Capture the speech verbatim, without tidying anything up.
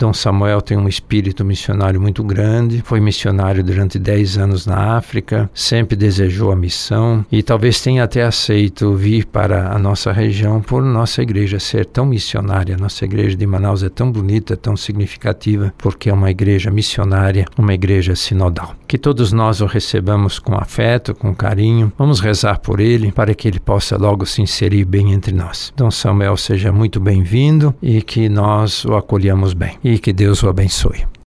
Dom Samuel tem um espírito missionário muito grande, foi missionário durante dez anos na África, sempre desejou a missão e talvez tenha até aceito vir para a nossa região por nossa igreja ser tão missionária. Nossa igreja de Manaus é tão bonita, tão significativa, porque é uma igreja missionária, uma igreja sinodal. Que todos nós o recebamos com afeto, com carinho. Vamos rezar por ele, para que ele possa logo se inserir bem entre nós. Dom Samuel, seja muito bem-vindo e que nós o acolhamos bem. E que Deus o abençoe.